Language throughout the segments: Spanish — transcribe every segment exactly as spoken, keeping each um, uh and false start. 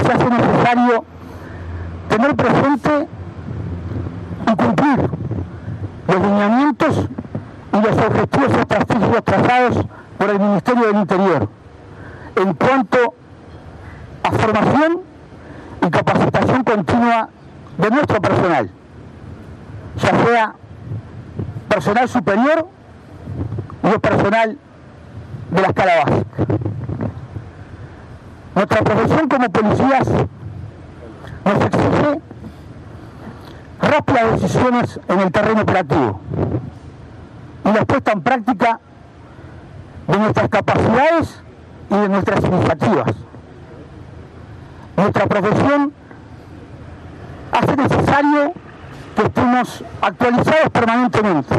se hace necesario tener presente y cumplir los lineamientos y los objetivos estratégicos trazados por el Ministerio del Interior en cuanto a formación y capacitación continua de nuestro personal, ya sea personal superior o personal de la escala básica. Nuestra profesión como policías nos exige rápidas decisiones en el terreno operativo y la puesta en práctica de nuestras capacidades y de nuestras iniciativas. Nuestra profesión hace necesario que estemos actualizados permanentemente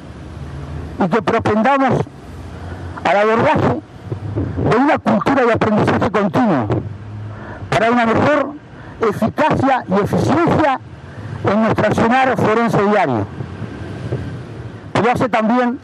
y que propendamos al abordaje de una cultura de aprendizaje continuo para una mejor eficacia y eficiencia en nuestro accionar forense diario. Pero hace también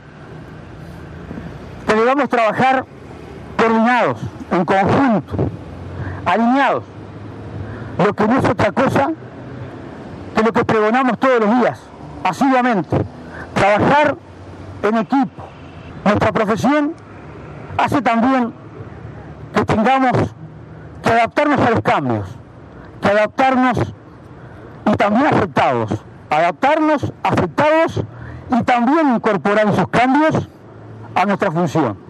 que debamos trabajar coordinados, en conjunto, alineados, lo que no es otra cosa que lo que pregonamos todos los días, asiduamente, trabajar en equipo. Nuestra profesión hace también que tengamos que adaptarnos a los cambios, que adaptarnos y también afectados, adaptarnos, afectados y también incorporar esos cambios a nuestra función.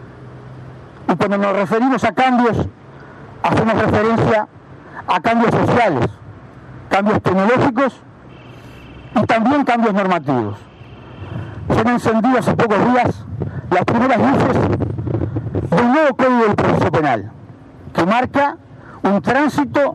Y cuando nos referimos a cambios, hacemos referencia a cambios sociales, cambios tecnológicos y también cambios normativos. Se han encendido hace pocos días las primeras luces del nuevo Código del Proceso Penal, que marca un tránsito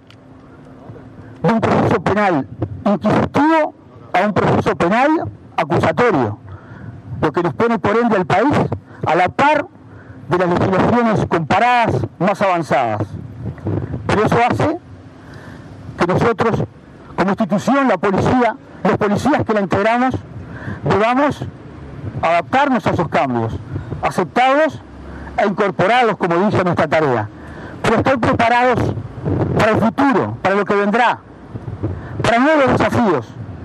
de un proceso penal inquisitivo a un proceso penal acusatorio, lo que nos pone por ende al país a la par de las legislaciones comparadas más avanzadas. Pero eso hace que nosotros, como institución, la policía, los policías que la integramos, debamos adaptarnos a esos cambios, aceptarlos e incorporarlos, como dice nuestra tarea, pero estar preparados para el futuro, para lo que vendrá, para nuevos desafíos,